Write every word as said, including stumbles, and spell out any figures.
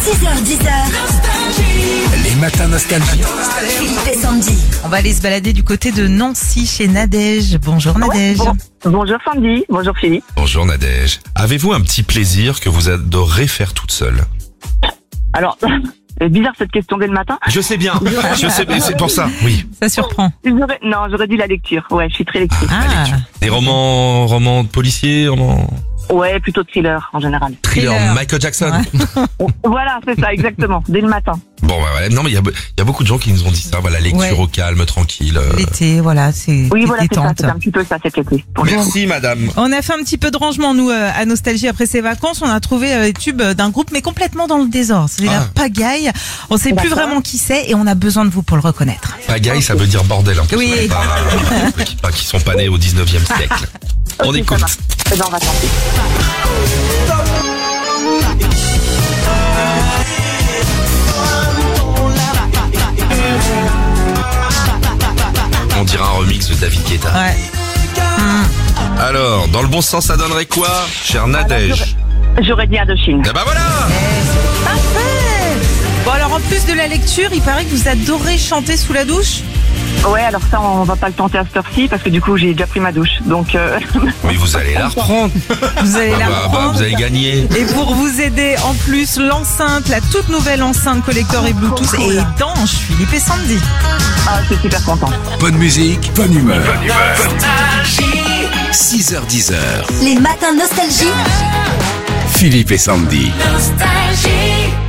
six heures dix. Les matins nostalgie. Philippe et Sandy. On va aller se balader du côté de Nancy chez Nadège. Bonjour Nadège. Bon- bonjour Sandy, bonjour Philippe. Bonjour Nadège. Avez-vous un petit plaisir que vous adorez faire toute seule? Alors, c'est bizarre cette question dès le matin. Je sais bien, je sais, mais c'est pour ça, oui. Ça surprend. J'aurais- non, j'aurais dit la lecture. Ouais, je suis très lectrice. Ah, Des romans, romans policiers, romans... Ouais, plutôt thriller en général. Thriller, Thriller. Michael Jackson. Ouais. Voilà, c'est ça, exactement, dès le matin. Bon, bah, voilà. Non, mais il y a, il y a beaucoup de gens qui nous ont dit ça. Voilà, lecture Ouais. au calme, tranquille. euh. l'été, voilà, c'est Oui, voilà, c'est ça, détente. c'est un petit peu ça cet été. Pour nous. Merci, madame. On a fait un petit peu de rangement, nous, euh, à Nostalgie après ces vacances. On a trouvé euh, les tubes d'un groupe, mais complètement dans le désordre. C'est la Ah. pagaille. On sait plus D'accord. vraiment qui c'est et on a besoin de vous pour le reconnaître. Pagaille, ça veut dire bordel, un peu. Oui. C'est Pas, qui, pas qui sont pas nés au dix-neuvième siècle. On Ok, ça écoute. marche. Eh ben, on va tenter. On dirait un remix de David Guetta. Ouais. Alors, dans le bon sens, ça donnerait quoi, cher Nadège? J'aurais dit Indochine. Eh ben voilà. Parfait. Bon, alors en plus de la lecture, il paraît que vous adorez chanter sous la douche. Ouais, alors ça, on va pas le tenter à cette heure-ci parce que du coup, j'ai déjà pris ma douche. Donc, euh, Oui, vous allez la reprendre. Vous allez Ah la bah, bah, reprendre. vous allez gagner. Et pour vous aider, en plus, l'enceinte, la toute nouvelle enceinte collector et Bluetooth et étanche, Philippe et Sandy. ah, je suis super contente. Bonne musique, bonne humeur. six heures dix. Les matins nostalgie. Philippe et Sandy. Nostalgie.